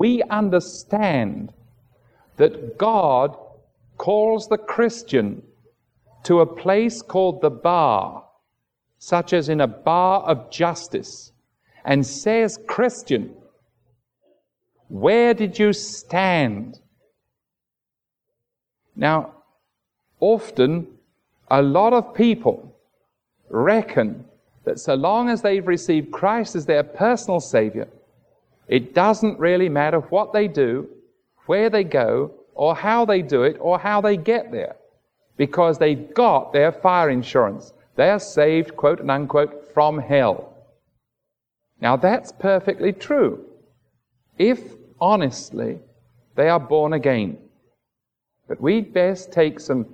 we understand that God calls the Christian to a place called the bar, such as in a bar of justice, and says, Christian, where did you stand? Now, often, a lot of people reckon that so long as they've received Christ as their personal Savior, it doesn't really matter what they do, where they go, or how they do it, or how they get there, because they've got their fire insurance. They're saved, quote and unquote, from hell. Now that's perfectly true, if honestly they are born again. But we'd best take some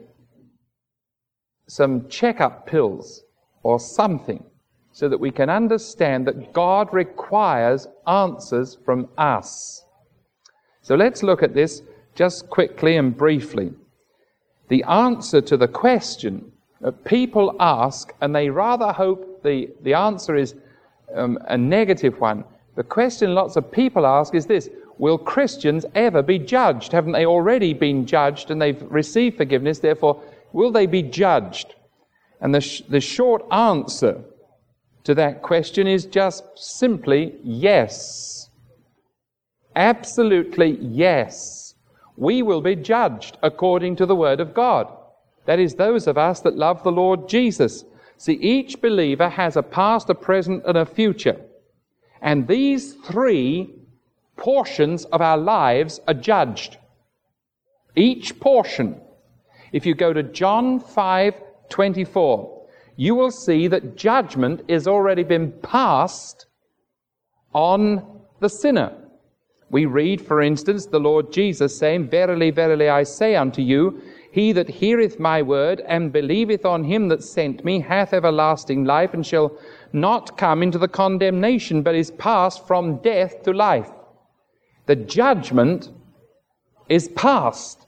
checkup pills or something so that we can understand that God requires answers from us. So let's look at this just quickly and briefly. The answer to the question that people ask, and they rather hope the answer is a negative one. The question lots of people ask is this: will Christians ever be judged? Haven't they already been judged and they've received forgiveness? Therefore, will they be judged? And the short answer to that question is just simply yes. Absolutely yes. We will be judged according to the Word of God. That is, those of us that love the Lord Jesus. See, each believer has a past, a present, and a future. And these three portions of our lives are judged. Each portion. If you go to John 5:24, you will see that judgment has already been passed on the sinner. We read, for instance, the Lord Jesus saying, Verily, verily, I say unto you, he that heareth my word and believeth on him that sent me hath everlasting life, and shall not come into the condemnation, but is passed from death to life. The judgment is past.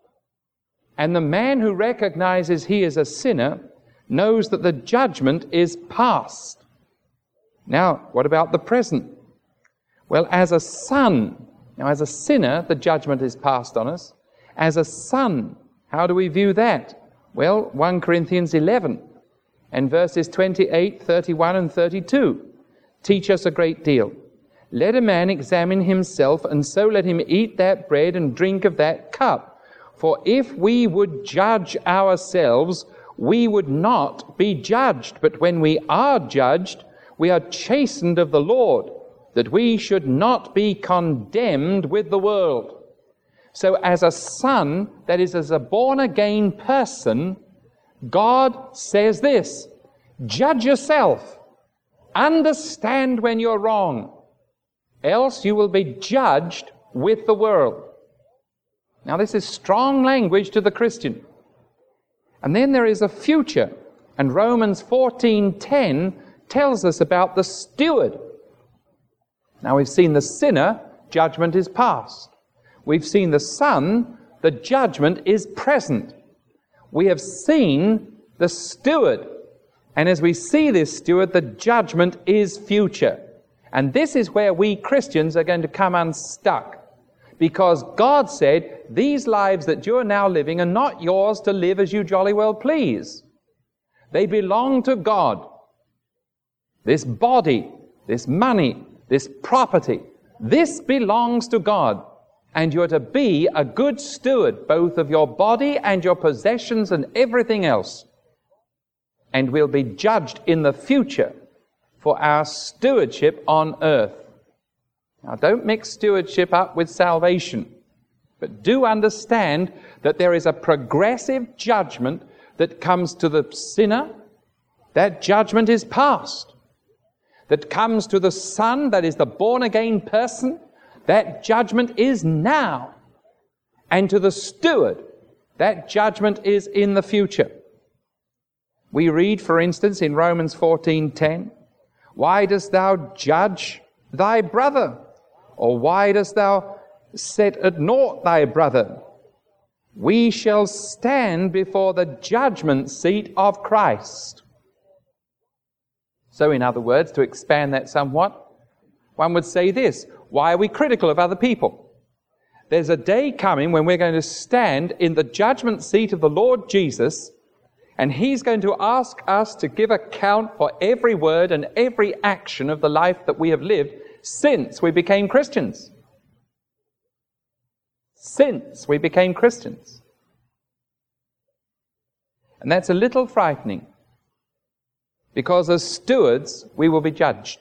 And the man who recognizes he is a sinner knows that the judgment is past. Now, what about the present? Well, as a son, now as a sinner, the judgment is passed on us. As a son, how do we view that? Well, 1 Corinthians 11 and verses 28, 31 and 32 teach us a great deal. Let a man examine himself, and so let him eat that bread and drink of that cup. For if we would judge ourselves, we would not be judged. But when we are judged, we are chastened of the Lord, that we should not be condemned with the world. So as a son, that is, as a born-again person, God says this: judge yourself. Understand when you're wrong, else you will be judged with the world. Now this is strong language to the Christian. And then there is a future, and Romans 14:10 tells us about the steward. Now we've seen the sinner, judgment is past. We've seen the son, the judgment is present. We have seen the steward, and as we see this steward, the judgment is future. And this is where we Christians are going to come unstuck. Because God said, these lives that you are now living are not yours to live as you jolly well please. They belong to God. This body, this money, this property, this belongs to God. And you're to be a good steward, both of your body and your possessions and everything else. And we'll be judged in the future for our stewardship on earth. Now, don't mix stewardship up with salvation, but do understand that there is a progressive judgment that comes to the sinner. That judgment is past. That comes to the son, that is the born-again person, that judgment is now. And to the steward, that judgment is in the future. We read, for instance, in Romans 14:10, why dost thou judge thy brother? Or why dost thou set at naught thy brother? We shall stand before the judgment seat of Christ. So in other words, to expand that somewhat, one would say this: Why are we critical of other people? There's a day coming when we're going to stand in the judgment seat of the Lord Jesus, and He's going to ask us to give account for every word and every action of the life that we have lived since we became Christians. Since we became Christians. And that's a little frightening, because as stewards, we will be judged.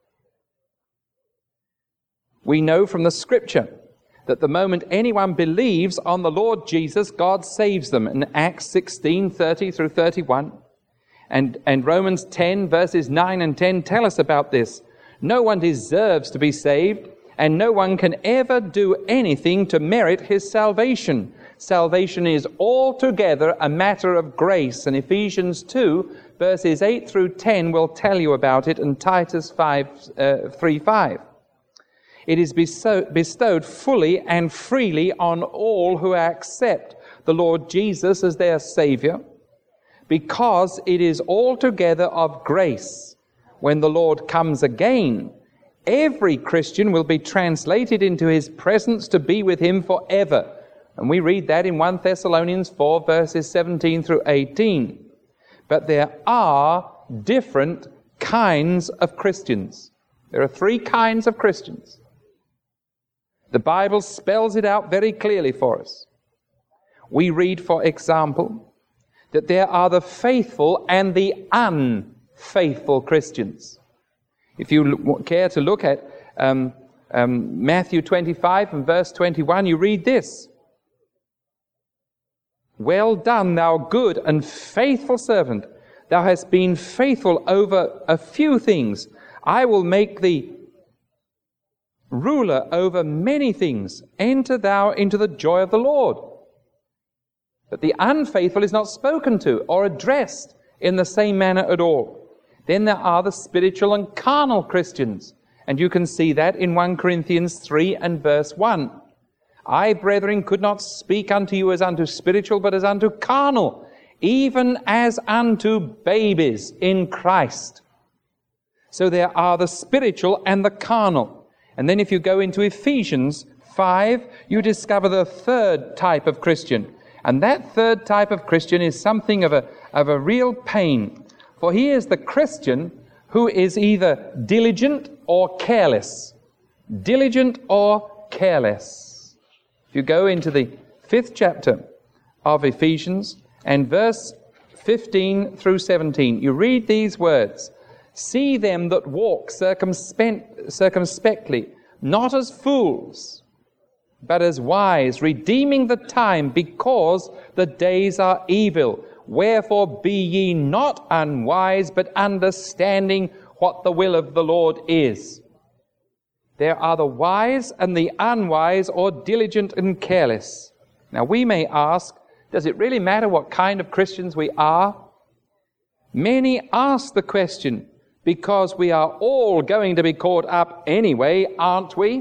We know from the Scripture that the moment anyone believes on the Lord Jesus, God saves them. In Acts 16:30 through 31, and Romans 10 verses 9 and 10 tell us about this. No one deserves to be saved, and no one can ever do anything to merit his salvation. Salvation is altogether a matter of grace, and Ephesians 2 verses 8 through 10 will tell you about it, and Titus 3:5. It is bestowed fully and freely on all who accept the Lord Jesus as their Savior, because it is altogether of grace. When the Lord comes again, every Christian will be translated into His presence to be with Him forever. And we read that in 1 Thessalonians 4 verses 17 through 18. But there are different kinds of Christians. There are 3 kinds of Christians. The Bible spells it out very clearly for us. We read, for example, that there are the faithful and the unfaithful Christians. If you care to look at Matthew 25 and verse 21, you read this. Well done, thou good and faithful servant. Thou hast been faithful over a few things. I will make thee ruler over many things. Enter thou into the joy of the Lord. But the unfaithful is not spoken to or addressed in the same manner at all. Then there are the spiritual and carnal Christians. And you can see that in 1 Corinthians 3 and verse 1. I, brethren, could not speak unto you as unto spiritual, but as unto carnal, even as unto babies in Christ. So there are the spiritual and the carnal. And then if you go into Ephesians 5, you discover the third type of Christian. And that third type of Christian is something of a real pain. For he is the Christian who is either diligent or careless. Diligent or careless. If you go into the 5th chapter of Ephesians and verse 15 through 17, you read these words. See them that walk circumspectly, not as fools, but as wise, redeeming the time, because the days are evil. Wherefore be ye not unwise, but understanding what the will of the Lord is. There are the wise and the unwise, or diligent and careless. Now we may ask, does it really matter what kind of Christians we are? Many ask the question, because we are all going to be caught up anyway, aren't we?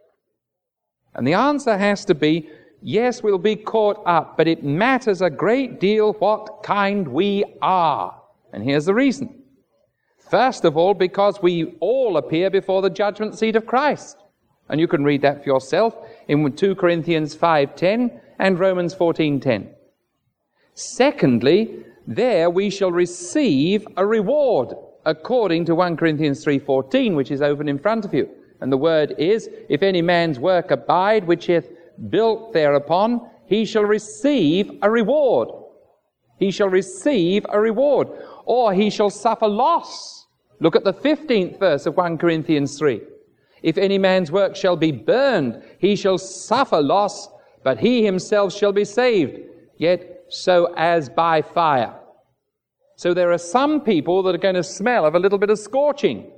And the answer has to be, yes, we'll be caught up, but it matters a great deal what kind we are. And here's the reason. First of all, because we all appear before the judgment seat of Christ. And you can read that for yourself in 2 Corinthians 5:10 and Romans 14:10. Secondly, there we shall receive a reward, according to 1 Corinthians 3:14, which is open in front of you. And the word is, if any man's work abide, which he hath built thereupon, he shall receive a reward. He shall receive a reward. Or he shall suffer loss. Look at the 15th verse of 1 Corinthians 3. If any man's work shall be burned, he shall suffer loss, but he himself shall be saved, yet so as by fire. So there are some people that are going to smell of a little bit of scorching.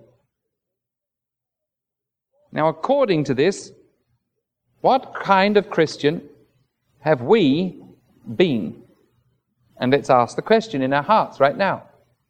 Now, according to this, what kind of Christian have we been? And let's ask the question in our hearts right now.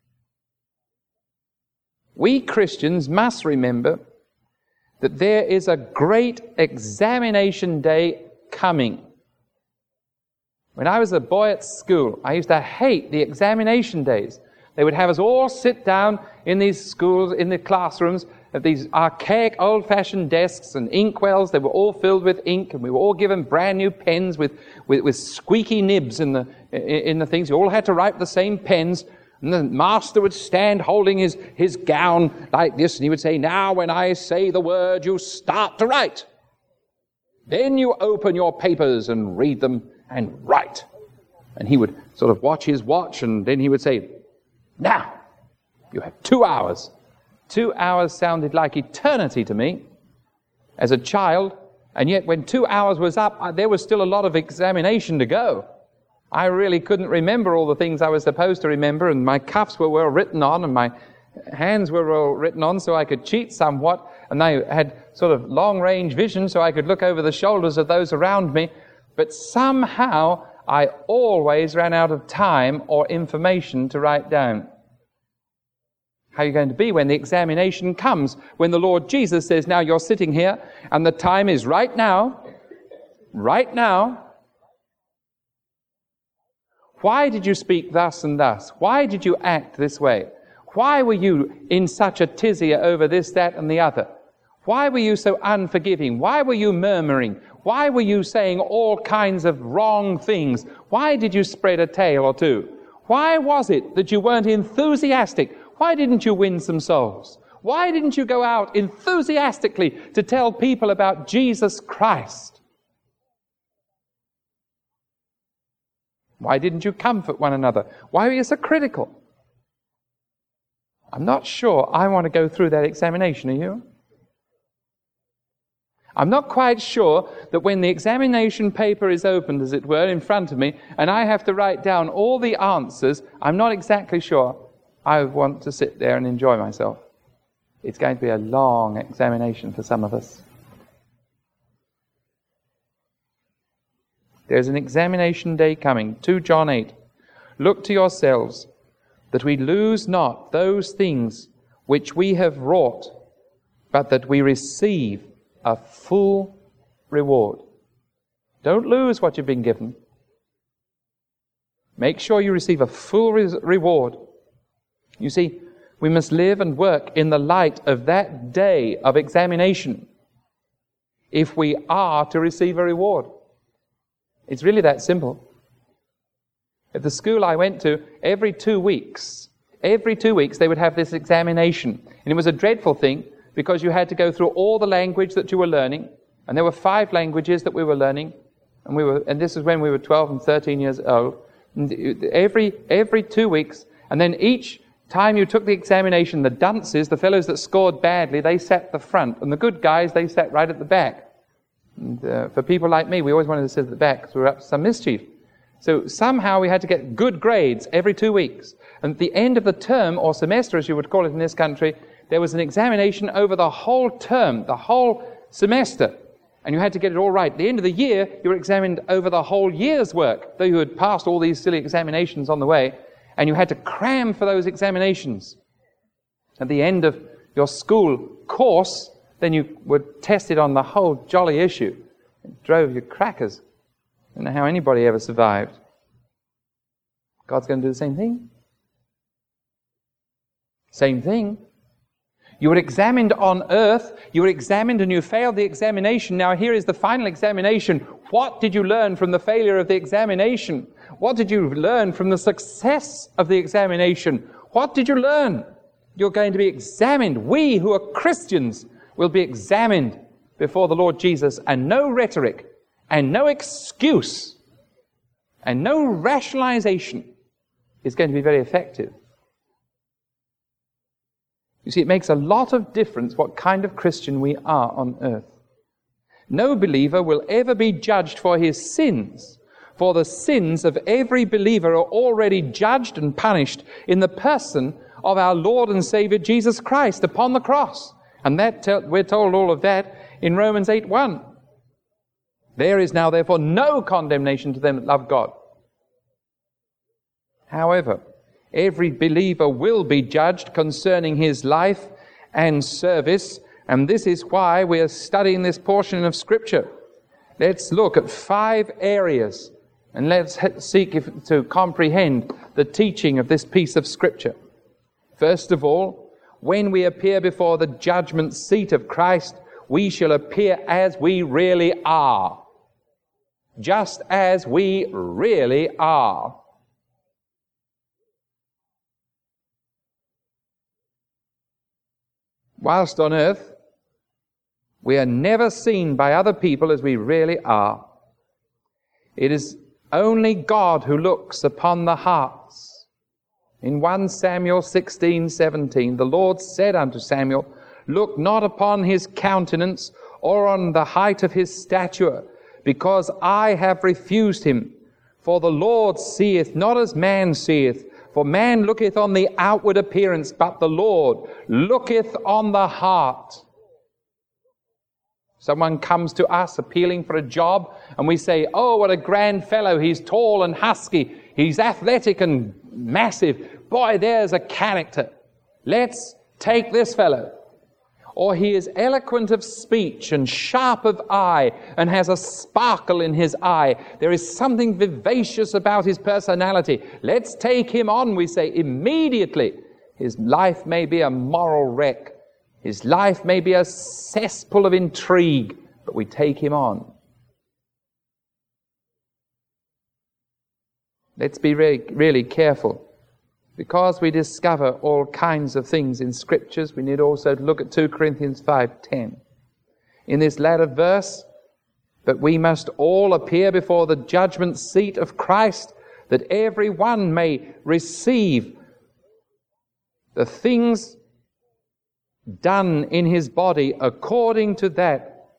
We Christians must remember that there is a great examination day coming. When I was a boy at school, I used to hate the examination days. They would have us all sit down in these schools, in the classrooms, at these archaic, old-fashioned desks and inkwells. They were all filled with ink, and we were all given brand new pens with squeaky nibs in the things. You all had to write with the same pens. And the master would stand holding his gown like this, and he would say, "Now when I say the word, you start to write. Then you open your papers and read them and write." And he would sort of watch his watch, and then he would say, "Now, you have 2 hours." 2 hours sounded like eternity to me as a child, and yet when 2 hours was up, there was still a lot of examination to go. I really couldn't remember all the things I was supposed to remember, and my cuffs were well written on, and my hands were well written on, so I could cheat somewhat, and I had sort of long-range vision, so I could look over the shoulders of those around me. But somehow, I always ran out of time or information to write down. How are you going to be when the examination comes? When the Lord Jesus says, "Now you're sitting here, and the time is right now. Right now. Why did you speak thus and thus? Why did you act this way? Why were you in such a tizzy over this, that, and the other? Why were you so unforgiving? Why were you murmuring? Why were you saying all kinds of wrong things? Why did you spread a tale or two? Why was it that you weren't enthusiastic? Why didn't you win some souls? Why didn't you go out enthusiastically to tell people about Jesus Christ? Why didn't you comfort one another? Why were you so critical?" I'm not sure I want to go through that examination, are you? I'm not quite sure that when the examination paper is opened, as it were, in front of me, and I have to write down all the answers, I'm not exactly sure I want to sit there and enjoy myself. It's going to be a long examination for some of us. There's an examination day coming. 2 John 8. "Look to yourselves, that we lose not those things which we have wrought, but that we receive a full reward." Don't lose what you've been given. Make sure you receive a full reward. You see, we must live and work in the light of that day of examination if we are to receive a reward. It's really that simple. At the school I went to, every 2 weeks they would have this examination. And it was a dreadful thing because you had to go through all the language that you were learning. And there were 5 languages that we were learning. And this is when we were 12 and 13 years old. And every 2 weeks, and then each time you took the examination, the dunces, the fellows that scored badly, they sat at the front. And the good guys, they sat right at the back. And for people like me, we always wanted to sit at the back because we were up to some mischief. So somehow we had to get good grades every 2 weeks. And at the end of the term, or semester as you would call it in this country, there was an examination over the whole term, the whole semester. And you had to get it all right. At the end of the year, you were examined over the whole year's work, though you had passed all these silly examinations on the way. And you had to cram for those examinations. At the end of your school course, then you were tested on the whole jolly issue. It drove you crackers. I don't know how anybody ever survived. God's going to do the same thing. Same thing. You were examined on earth. You were examined and you failed the examination. Now here is the final examination. What did you learn from the failure of the examination? What did you learn from the success of the examination? What did you learn? You're going to be examined. We who are Christians will be examined before the Lord Jesus, and no rhetoric, and no excuse, and no rationalization is going to be very effective. You see, it makes a lot of difference what kind of Christian we are on earth. No believer will ever be judged for his sins, for the sins of every believer are already judged and punished in the person of our Lord and Savior Jesus Christ upon the cross. And we're told all of that in Romans 8:1. "There is now therefore no condemnation to them that love God." However, every believer will be judged concerning his life and service, and this is why we are studying this portion of Scripture. Let's look at 5 areas, and let's seek to comprehend the teaching of this piece of Scripture. First of all, when we appear before the judgment seat of Christ, we shall appear as we really are. Just as we really are. Whilst on earth, we are never seen by other people as we really are. It is only God who looks upon the hearts. In 1 Samuel 16:17, the Lord said unto Samuel, Look not upon his countenance or on the height of his stature, because I have refused him. For the Lord seeth not as man seeth, for man looketh on the outward appearance, but the Lord looketh on the heart. Someone comes to us appealing for a job, and we say, oh, what a grand fellow, he's tall and husky, he's athletic and massive. Boy, there's a character. Let's take this fellow. Or he is eloquent of speech and sharp of eye and has a sparkle in his eye. There is something vivacious about his personality. Let's take him on, we say immediately. His life may be a moral wreck. His life may be a cesspool of intrigue, but we take him on. Let's be really careful. Because we discover all kinds of things in Scriptures, we need also to look at 2 Corinthians 5:10. In this latter verse, but we must all appear before the judgment seat of Christ, that every one may receive the things done in his body according to that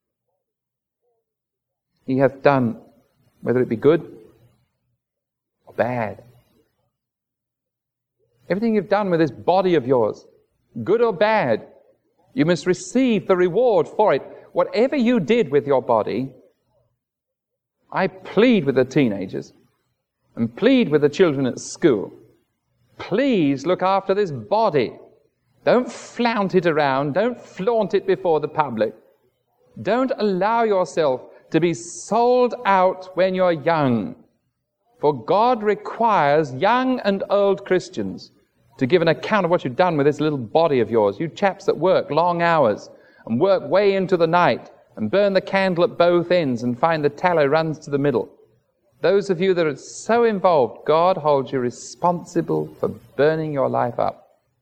he hath done, whether it be good or bad. Everything you've done with this body of yours, good or bad, you must receive the reward for it. Whatever you did with your body, I plead with the teenagers and plead with the children at school. Please look after this body. Don't flout it around. Don't flaunt it before the public. Don't allow yourself to be sold out when you're young. For God requires young and old Christians to give an account of what you've done with this little body of yours. You chaps that work long hours and work way into the night and burn the candle at both ends and find the tallow runs to the middle. Those of you that are so involved, God holds you responsible for burning your life up.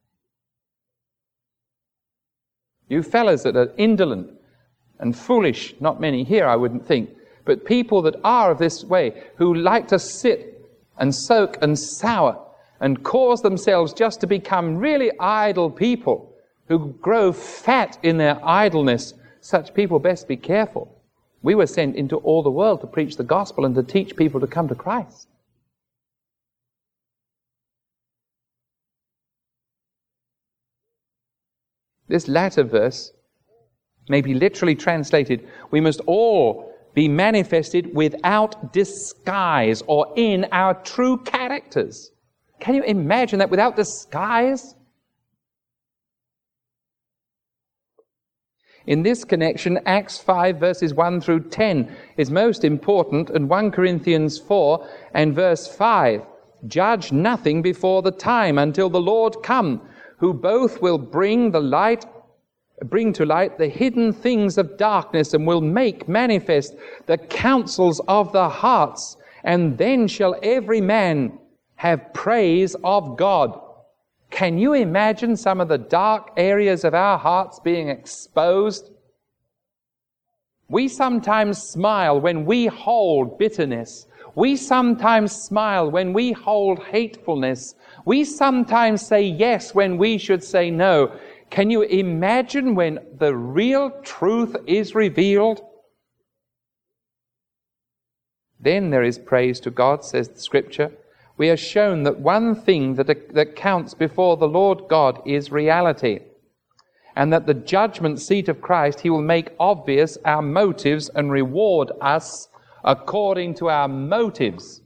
You fellas that are indolent and foolish, not many here I wouldn't think, but people that are of this way, who like to sit and soak and sour and cause themselves just to become really idle people who grow fat in their idleness, such people best be careful. We were sent into all the world to preach the gospel and to teach people to come to Christ. This latter verse may be literally translated, we must all be manifested without disguise or in our true characters. Can you imagine that, without disguise? In this connection, Acts 5 verses 1 through 10 is most important, and 1 Corinthians 4 and verse 5. Judge nothing before the time until the Lord come, who both will bring to light the hidden things of darkness and will make manifest the counsels of the hearts, and then shall every man have praise of God. Can you imagine some of the dark areas of our hearts being exposed? We sometimes smile when we hold bitterness. We sometimes smile when we hold hatefulness. We sometimes say yes when we should say no. Can you imagine when the real truth is revealed? Then there is praise to God, says the Scripture. We are shown that one thing that counts before the Lord God is reality, and that the judgment seat of Christ, He will make obvious our motives and reward us according to our motives.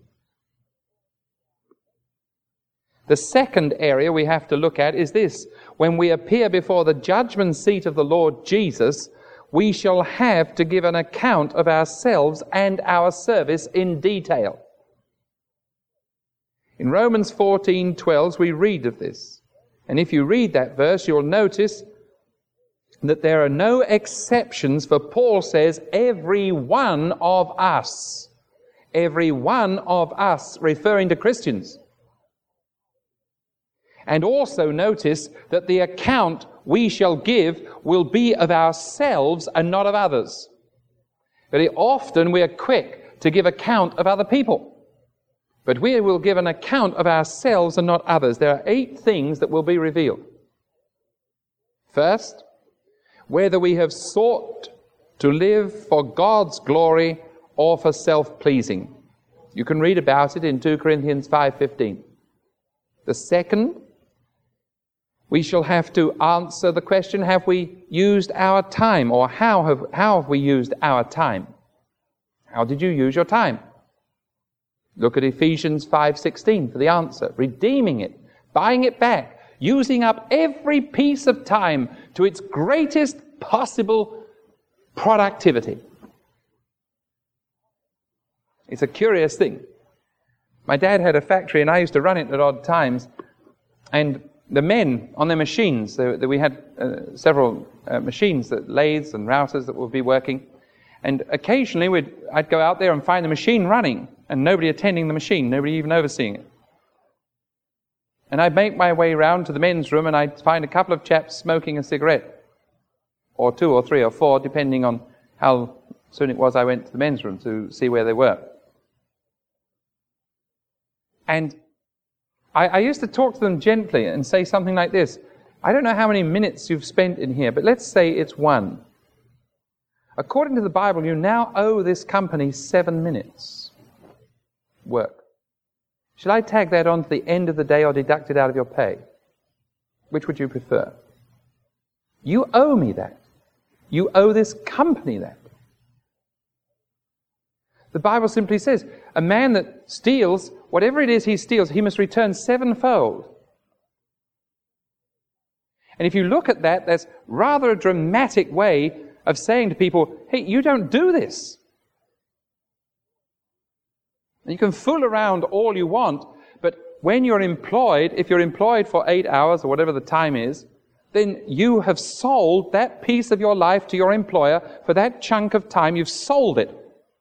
The second area we have to look at is this. When we appear before the judgment seat of the Lord Jesus, we shall have to give an account of ourselves and our service in detail. In Romans 14:12 we read of this. And if you read that verse, you'll notice that there are no exceptions, for Paul says, every one of us. Every one of us, referring to Christians. And also notice that the account we shall give will be of ourselves and not of others. Very often we are quick to give account of other people. But we will give an account of ourselves and not others. There are 8 things that will be revealed. First, whether we have sought to live for God's glory or for self-pleasing. You can read about it in 2 Corinthians 5:15. The second, we shall have to answer the question, have we used our time? Or how have we used our time? How did you use your time? Look at Ephesians 5:16 for the answer. Redeeming it, buying it back, using up every piece of time to its greatest possible productivity. It's a curious thing. My dad had a factory and I used to run it at odd times, and the men on their machines, we had several machines, lathes and routers that would be working, and occasionally I'd go out there and find the machine running and nobody attending the machine, nobody even overseeing it. And I'd make my way round to the men's room and I'd find a couple of chaps smoking a cigarette, or 2 or 3 or 4, depending on how soon it was I went to the men's room to see where they were. And I used to talk to them gently and say something like this: I don't know how many minutes you've spent in here, but let's say it's 1. According to the Bible, you now owe this company 7 minutes work. Should I tag that on to the end of the day or deduct it out of your pay? Which would you prefer? You owe me that. You owe this company that. The Bible simply says, a man that steals, whatever it is he steals, he must return 7-fold. And if you look at that, that's rather a dramatic way of saying to people, hey, you don't do this. And you can fool around all you want, but when you're employed, if you're employed for 8 hours or whatever the time is, then you have sold that piece of your life to your employer. For that chunk of time, you've sold it.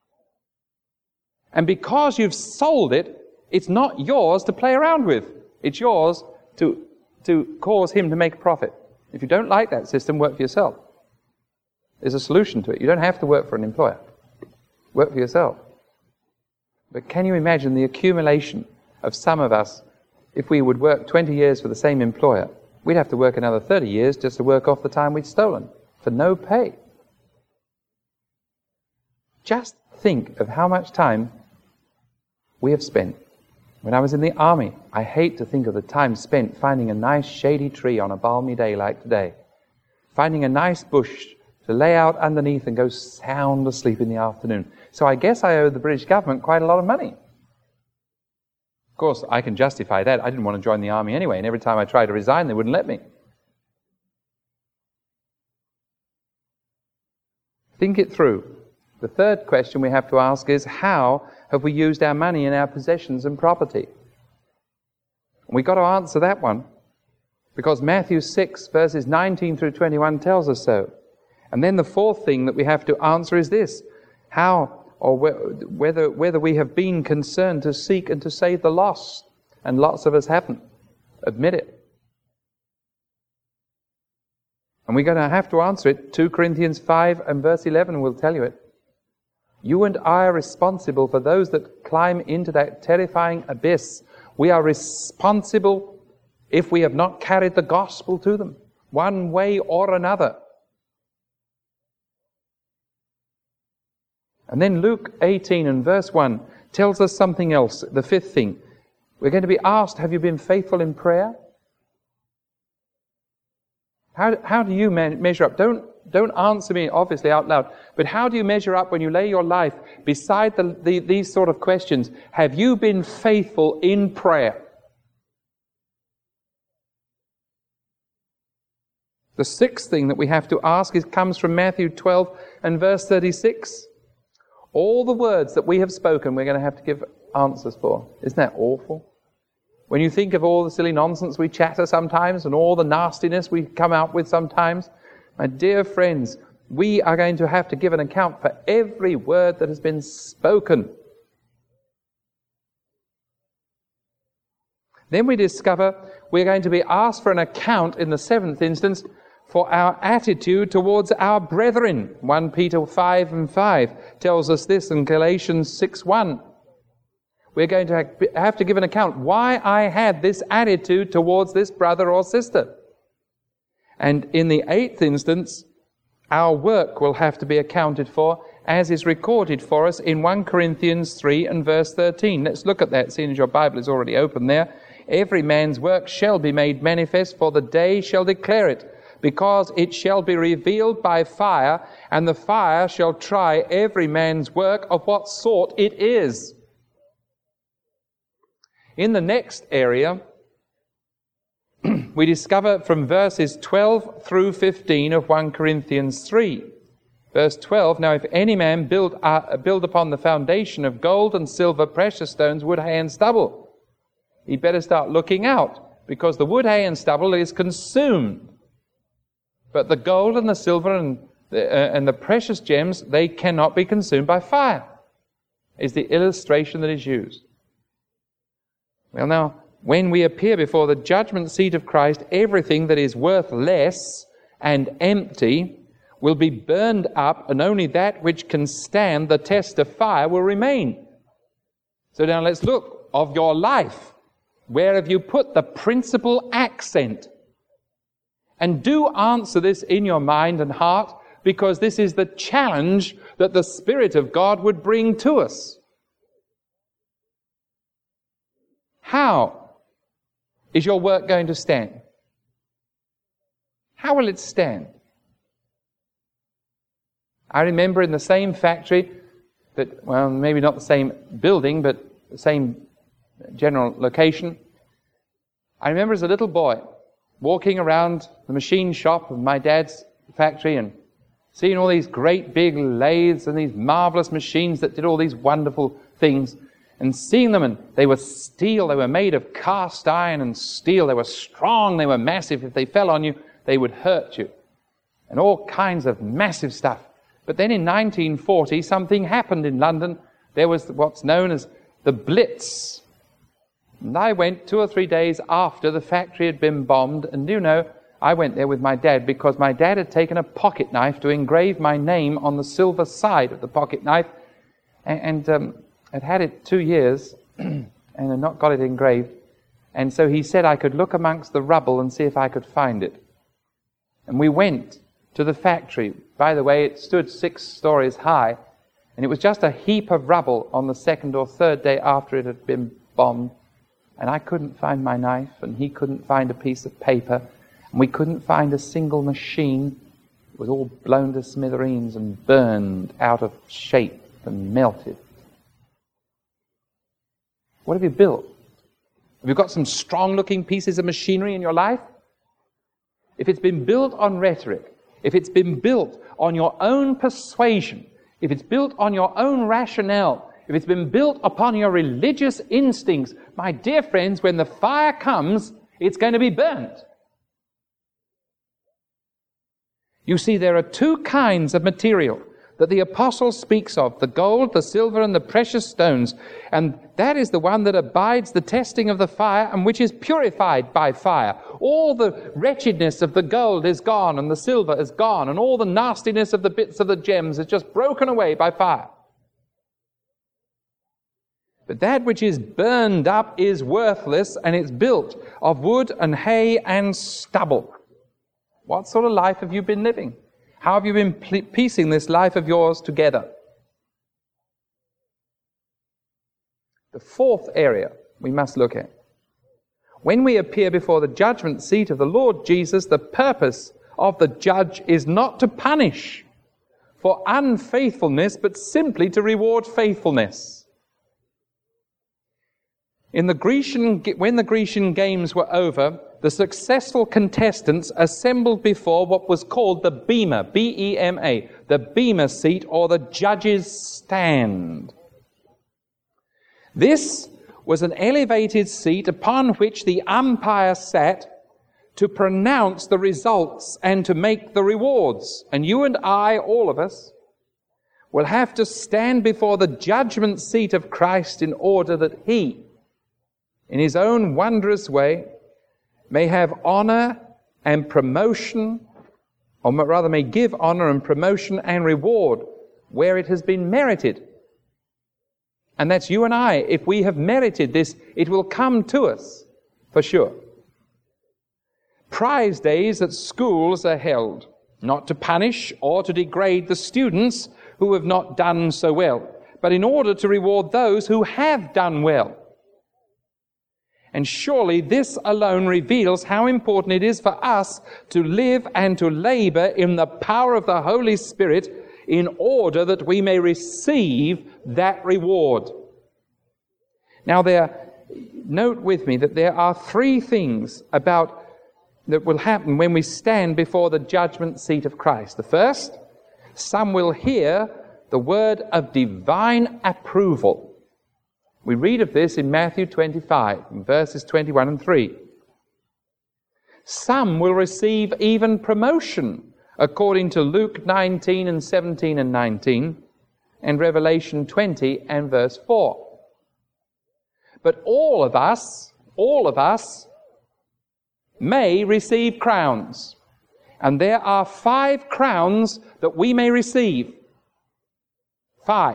And because you've sold it, it's not yours to play around with. It's yours to cause him to make a profit. If you don't like that system, work for yourself. There's a solution to it. You don't have to work for an employer. Work for yourself. But can you imagine the accumulation of some of us, if we would work 20 years for the same employer, we'd have to work another 30 years just to work off the time we'd stolen, for no pay. Just think of how much time we have spent. When I was in the army, I hate to think of the time spent finding a nice shady tree on a balmy day like today, finding a nice bush to lay out underneath and go sound asleep in the afternoon. So I guess I owe the British government quite a lot of money. Of course, I can justify that. I didn't want to join the army anyway, and every time I tried to resign, they wouldn't let me. Think it through. The third question we have to ask is, how have we used our money and our possessions and property? And we've got to answer that one, because Matthew 6, verses 19 through 21 tells us so. And then the fourth thing that we have to answer is this: how or whether we have been concerned to seek and to save the lost. And lots of us haven't. Admit it. And we're going to have to answer it. 2 Corinthians 5 and verse 11 will tell you it. You and I are responsible for those that climb into that terrifying abyss. We are responsible if we have not carried the gospel to them, one way or another. And then Luke 18 and verse 1 tells us something else, the fifth thing. We're going to be asked, have you been faithful in prayer? How do you measure up? Don't answer me, obviously, out loud. But how do you measure up when you lay your life beside these sort of questions? Have you been faithful in prayer? The sixth thing that we have to ask comes from Matthew 12 and verse 36. All the words that we have spoken, we're going to have to give answers for. Isn't that awful? When you think of all the silly nonsense we chatter sometimes and all the nastiness we come out with sometimes, my dear friends, we are going to have to give an account for every word that has been spoken. Then we discover we're going to be asked for an account in the 7th instance for our attitude towards our brethren. 1 Peter 5:5 tells us this, and Galatians 6:1. We're going to have to give an account why I had this attitude towards this brother or sister. And in the 8th instance, our work will have to be accounted for, as is recorded for us in 1 Corinthians 3 and verse 13. Let's look at that, seeing as your Bible is already open there. Every man's work shall be made manifest, for the day shall declare it, because it shall be revealed by fire, and the fire shall try every man's work of what sort it is. In the next area, we discover from verses 12 through 15 of 1 Corinthians 3. Verse 12, now if any man build upon the foundation of gold and silver, precious stones, wood, hay, and stubble, he'd better start looking out, because the wood, hay, and stubble is consumed. But the gold and the silver and the precious gems, they cannot be consumed by fire, is the illustration that is used. Well, now, when we appear before the judgment seat of Christ, everything that is worth less and empty will be burned up, and only that which can stand the test of fire will remain. So now let's look of your life. Where have you put the principal accent? And do answer this in your mind and heart, because this is the challenge that the Spirit of God would bring to us. How is your work going to stand? How will it stand? I remember in the same factory that, well, maybe not the same building, but the same general location. I remember as a little boy walking around the machine shop of my dad's factory and seeing all these great big lathes and these marvelous machines that did all these wonderful things, and seeing them, and they were steel, they were made of cast iron and steel, they were strong, they were massive. If they fell on you, they would hurt you, and all kinds of massive stuff. But then in 1940, something happened in London. There was what's known as the Blitz. And I went 2 or 3 days after the factory had been bombed, and you know, I went there with my dad because my dad had taken a pocket knife to engrave my name on the silver side of the pocket knife, and I'd had it 2 years and had not got it engraved. And so he said I could look amongst the rubble and see if I could find it. And we went to the factory. By the way, it stood 6 stories high, and it was just a heap of rubble on the 2nd or 3rd day after it had been bombed. And I couldn't find my knife, and he couldn't find a piece of paper, and we couldn't find a single machine. It was all blown to smithereens and burned out of shape and melted. What have you built? Have you got some strong-looking pieces of machinery in your life? If it's been built on rhetoric, if it's been built on your own persuasion, if it's built on your own rationale, if it's been built upon your religious instincts, my dear friends, when the fire comes, it's going to be burnt. You see, there are 2 kinds of material that the apostle speaks of, the gold, the silver, and the precious stones. And that is the one that abides the testing of the fire, and which is purified by fire. All the wretchedness of the gold is gone, and the silver is gone, and all the nastiness of the bits of the gems is just broken away by fire. But that which is burned up is worthless, and it's built of wood and hay and stubble. What sort of life have you been living? How have you been piecing this life of yours together? The 4th area we must look at. When we appear before the judgment seat of the Lord Jesus, the purpose of the judge is not to punish for unfaithfulness, but simply to reward faithfulness. When the Grecian games were over, the successful contestants assembled before what was called the Bema, B-E-M-A, the Bema seat, or the judge's stand. This was an elevated seat upon which the umpire sat to pronounce the results and to make the rewards. And you and I, all of us, will have to stand before the judgment seat of Christ in order that He, in His own wondrous way, may have honor and promotion, or rather may give honor and promotion and reward where it has been merited. And that's you and I. If we have merited this, it will come to us, for sure. Prize days at schools are held, not to punish or to degrade the students who have not done so well, but in order to reward those who have done well. And surely this alone reveals how important it is for us to live and to labor in the power of the Holy Spirit in order that we may receive that reward. Now note with me that there are three things that will happen when we stand before the judgment seat of Christ. The first, some will hear the word of divine approval. We read of this in Matthew 25, in verses 21 and 3. Some will receive even promotion, according to Luke 19 and 17 and 19, and Revelation 20 and verse 4. But all of us may receive crowns. And there are 5 crowns that we may receive. 5.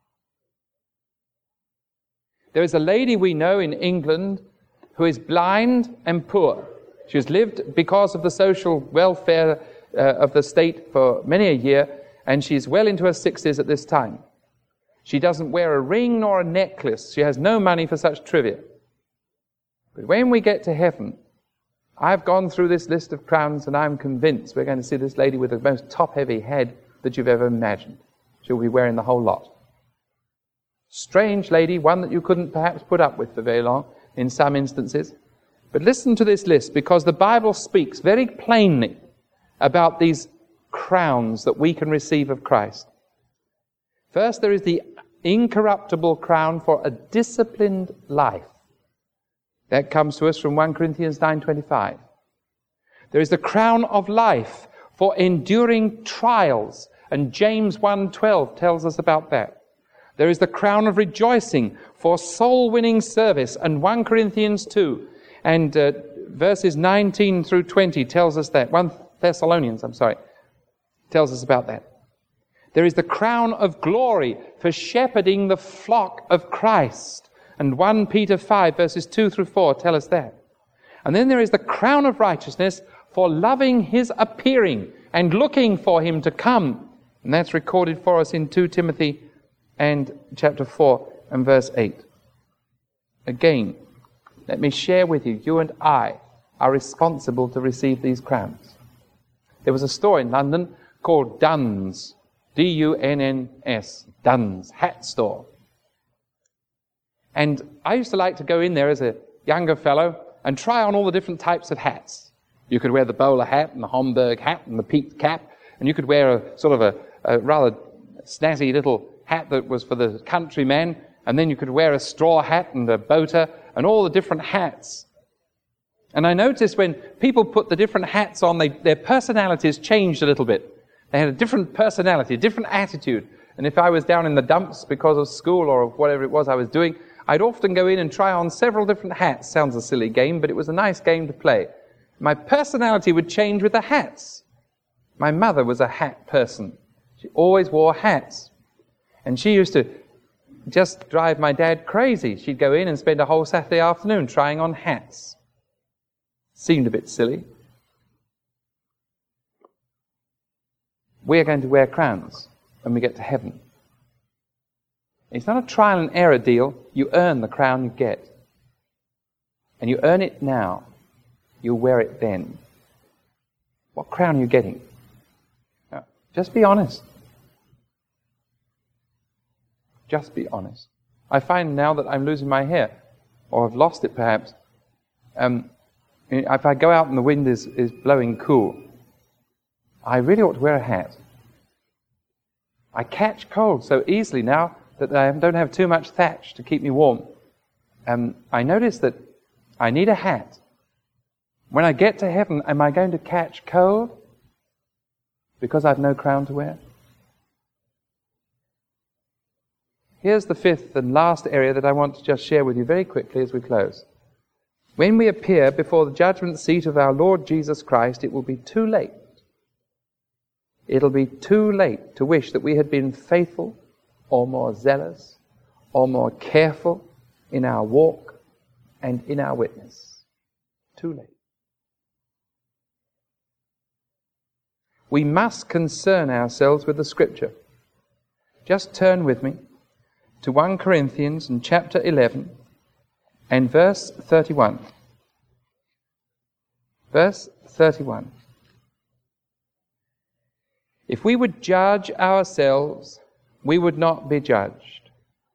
There is a lady we know in England who is blind and poor. She has lived because of the social welfare of the state for many a year, and she's well into her 60s at this time. She doesn't wear a ring nor a necklace. She has no money for such trivia. But when we get to heaven, I've gone through this list of crowns, and I'm convinced we're going to see this lady with the most top-heavy head that you've ever imagined. She'll be wearing the whole lot. Strange lady, one that you couldn't perhaps put up with for very long in some instances. But listen to this list, because the Bible speaks very plainly about these crowns that we can receive of Christ. First, there is the incorruptible crown for a disciplined life. That comes to us from 1 Corinthians 9:25. There is the crown of life for enduring trials, and James 1:12 tells us about that. There is the crown of rejoicing for soul-winning service, and 1 Corinthians 2 and verses 19 through 20 tells us that. 1 Thessalonians, tells us about that. There is the crown of glory for shepherding the flock of Christ, and 1 Peter 5 verses 2 through 4 tell us that. And then there is the crown of righteousness for loving His appearing and looking for Him to come. And that's recorded for us in 2 Timothy and chapter 4 and verse 8. Again, let me share with you, you and I are responsible to receive these crowns. There was a store in London called Dunn's, D-U-N-N-S, Dunn's hat store. And I used to like to go in there as a younger fellow and try on all the different types of hats. You could wear the bowler hat and the Homburg hat and the peaked cap, and you could wear a rather snazzy little hat that was for the countryman, and then you could wear a straw hat and a boater and all the different hats. And I noticed when people put the different hats on, their personalities changed a little bit. They had a different personality, a different attitude. And if I was down in the dumps because of school or whatever it was I was doing, I'd often go in and try on several different hats. Sounds a silly game, but it was a nice game to play. My personality would change with the hats. My mother was a hat person. She always wore hats. And she used to just drive my dad crazy. She'd go in and spend a whole Saturday afternoon trying on hats. Seemed a bit silly. We're going to wear crowns when we get to heaven. It's not a trial and error deal. You earn the crown you get. And you earn it now. You'll wear it then. What crown are you getting? Now, just be honest. Just be honest. I find now that I'm losing my hair, or I've lost it perhaps, if I go out and the wind is blowing cool, I really ought to wear a hat. I catch cold so easily now that I don't have too much thatch to keep me warm. I notice that I need a hat. When I get to heaven, am I going to catch cold because I've no crown to wear? Here's the fifth and last area that I want to just share with you very quickly as we close. When we appear before the judgment seat of our Lord Jesus Christ, it will be too late. It'll be too late to wish that we had been faithful or more zealous or more careful in our walk and in our witness. Too late. We must concern ourselves with the Scripture. Just turn with me to 1 Corinthians and chapter 11 and verse 31. Verse 31. If we would judge ourselves, we would not be judged.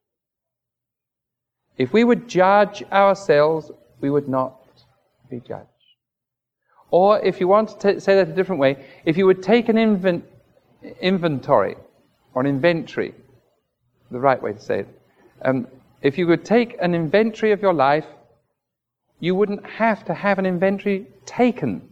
If we would judge ourselves, we would not be judged. Or if you want to say that a different way, if you would take an inventory or an inventory, the right way to say it, if you would take an inventory of your life, you wouldn't have to have an inventory taken.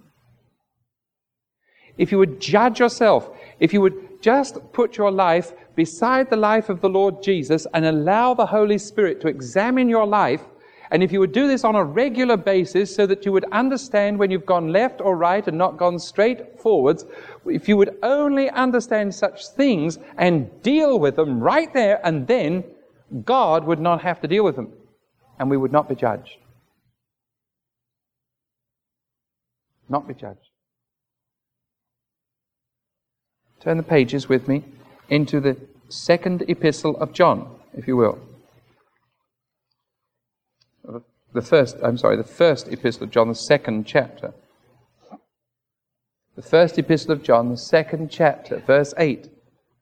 If you would judge yourself, if you would just put your life beside the life of the Lord Jesus and allow the Holy Spirit to examine your life, and if you would do this on a regular basis so that you would understand when you've gone left or right and not gone straight forwards, if you would only understand such things and deal with them right there and then, God would not have to deal with them and we would not be judged. Not be judged. Turn the pages with me into the second epistle of John, if you will. The first epistle of John, the second chapter. The first epistle of John, the second chapter, verse 8.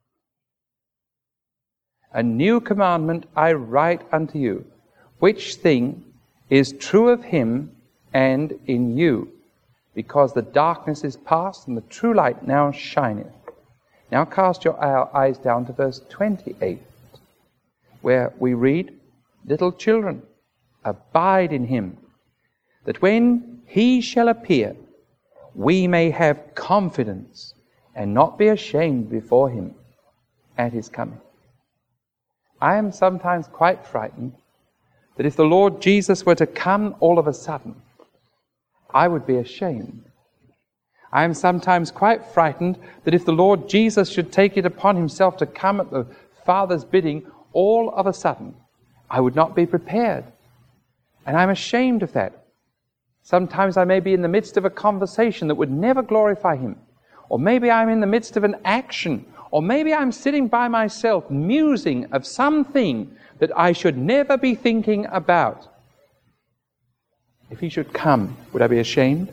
A new commandment I write unto you, which thing is true of him and in you, because the darkness is past and the true light now shineth. Now cast your eyes down to verse 28, where we read, Little children, abide in him, that when he shall appear, we may have confidence and not be ashamed before him at his coming. I am sometimes quite frightened that if the Lord Jesus were to come all of a sudden, I would be ashamed. I am sometimes quite frightened that if the Lord Jesus should take it upon himself to come at the Father's bidding all of a sudden, I would not be prepared. And I'm ashamed of that. Sometimes I may be in the midst of a conversation that would never glorify him. Or maybe I'm in the midst of an action. Or maybe I'm sitting by myself musing of something that I should never be thinking about. If he should come, would I be ashamed?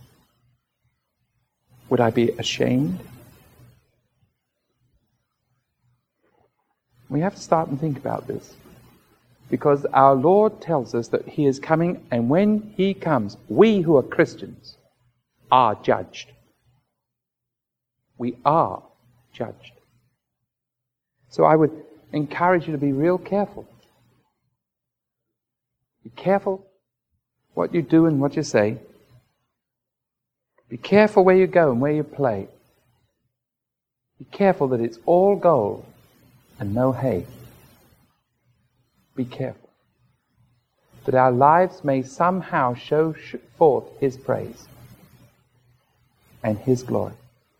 Would I be ashamed? We have to start and think about this. Because our Lord tells us that he is coming, and when he comes, we who are Christians are judged. We are judged. So I would encourage you to be real careful. Be careful what you do and what you say. Be careful where you go and where you play. Be careful that it's all gold and no hay. Be careful that our lives may somehow show forth his praise and his glory.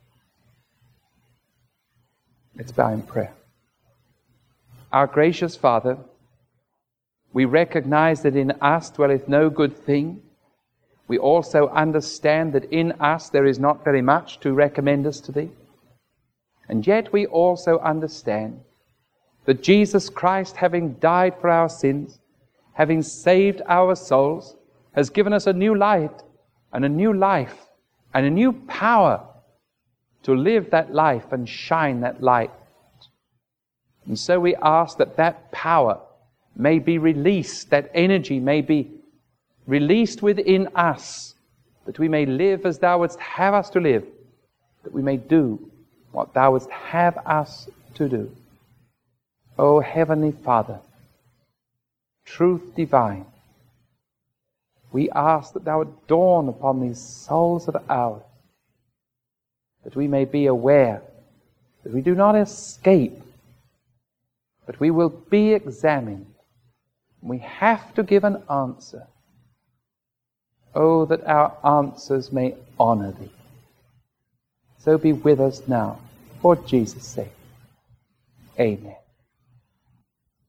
Let's bow in prayer. Our gracious Father, we recognize that in us dwelleth no good thing. We also understand that in us there is not very much to recommend us to thee. And yet we also understand that Jesus Christ, having died for our sins, having saved our souls, has given us a new light and a new life and a new power to live that life and shine that light. And so we ask that that power may be released, that energy may be released within us, that we may live as thou wouldst have us to live, that we may do what thou wouldst have us to do. O Heavenly Father, truth divine. We ask that thou would dawn upon these souls of ours, that we may be aware that we do not escape, but we will be examined. We have to give an answer. Oh, that our answers may honor thee. So be with us now, for Jesus' sake. Amen.